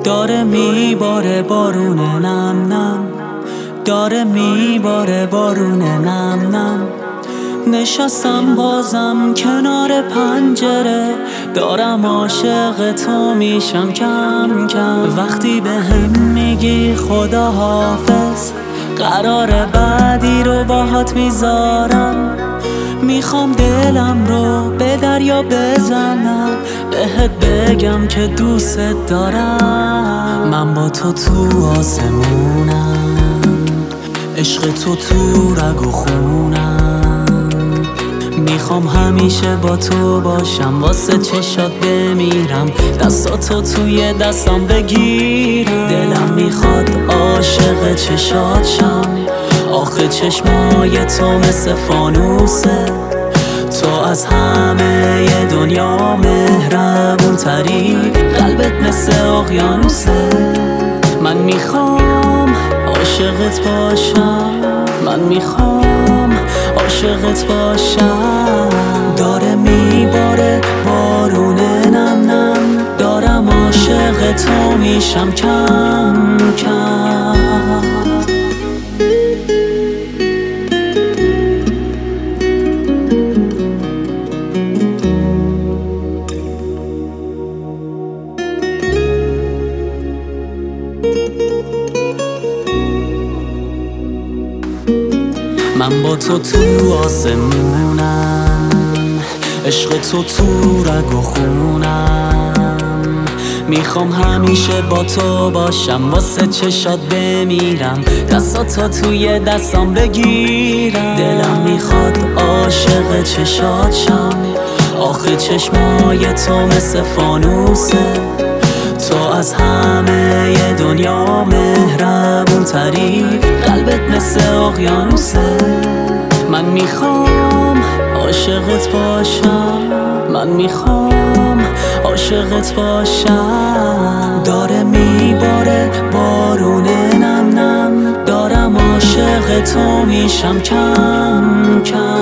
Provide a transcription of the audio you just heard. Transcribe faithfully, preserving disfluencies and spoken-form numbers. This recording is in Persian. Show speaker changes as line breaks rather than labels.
داره میباره بارون نم نم، داره میباره بارون نم نم. نشستم بازم کنار پنجره، دارم عاشق تو میشم کم کم. وقتی به هم میگی خدا حافظ، قرار بعدی رو باهات میذارم. میخوام دلم رو به دریا بزنم، بهت بگم که دوست دارم. من با تو تو آسمونم، عشق تو تو رگ و خونم. میخوام همیشه با تو باشم، واسه چشات بمیرم، دستاتو توی دستم بگیرم. دلم میخواد عاشق چشات شم، آخه چشمای تو مثل فانوسه. تو از همه دنیا مهربون تری، قلبت مثل اقیانوسه. من میخوام عاشقت باشم، من میخوام عاشقت باشم. داره میباره بارون نم نم، دارم عاشق تو میشم کم کم. من با تو تو آسمونم، عشق تو تو رگ و خونم. میخوام همیشه با تو باشم، واسه چشات بمیرم، دستاتو توی دستام بگیرم. دلم میخواد عاشق چشات شم، آخه چشمای تو مثل فانوسه. تو از همه دنیا مهربون تری، قلبت مثل اقیانوسه. من میخوام عاشقت باشم، من میخوام عاشقت باشم. داره میباره بارون نم نم، دارم عاشق تو میشم کم کم.